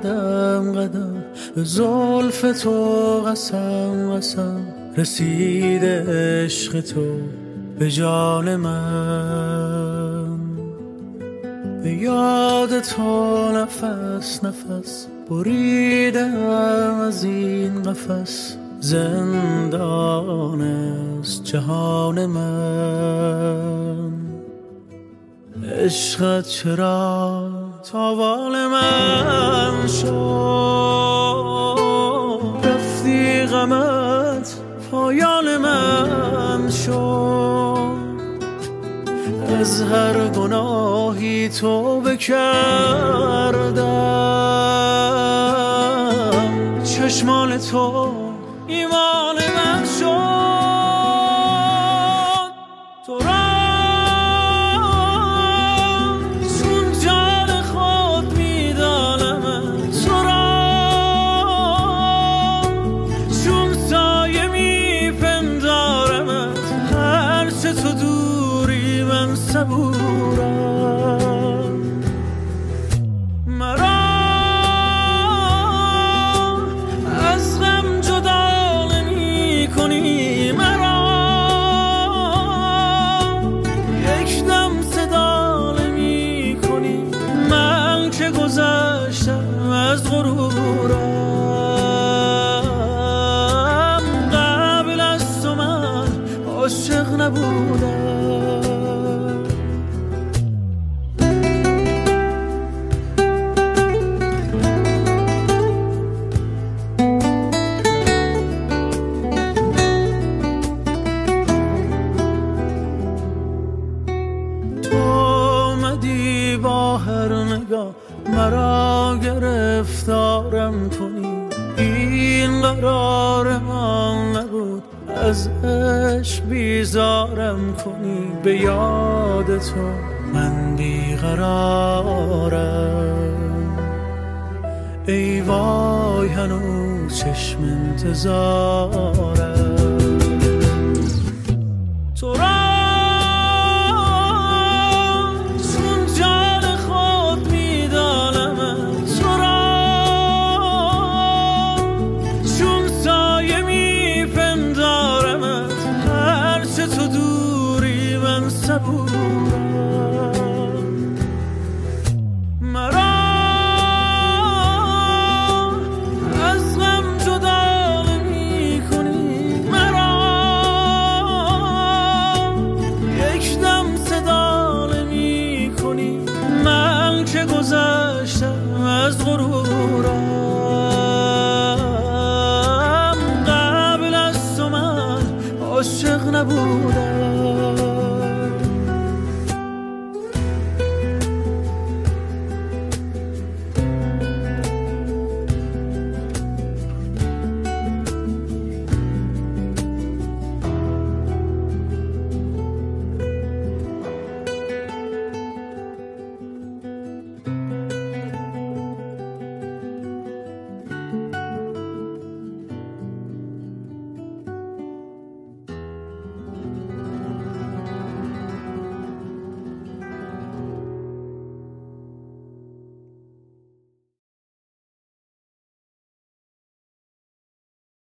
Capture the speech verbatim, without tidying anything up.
قدم قدم به زلف تو قسم قسم رسیده عشق تو به جان من. به یاد تو نفس نفس بریدم از این قفس، زندان است جهان من. عشقت چرا تاوان من شد، رفتی غمت پایان من شد. از هر گناهی توبه کردم، چشمان تو ایمان من شد. تو را چون جان خود میدانم، تو را چون سایه میپندارمت، هرچه تو دوری من صبورم. مرا از غم جدا نمی کنی، مرا یک دم صدا نمی کنی. من که گذشتم از غرورم، قبل از تو من عاشق نبودم. با هر نگاه مرا گرفتارم کنی، این قرار من نبود از عشق بیزارم کنی. به یاد تو من بیقرارم، ای وای هنوز چشم انتظارم. تو را صبورم. مرا از غم جدا نمی کنی، مرا یک دم صدا نمی کنی. من که گذشتم از غرور